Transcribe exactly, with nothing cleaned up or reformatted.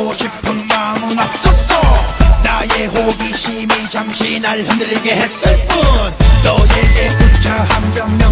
하고 싶은 마음은 없었어. 나의 호기심이 잠시 날 흔들리게 했을 뿐. 너에게 웃자 한 병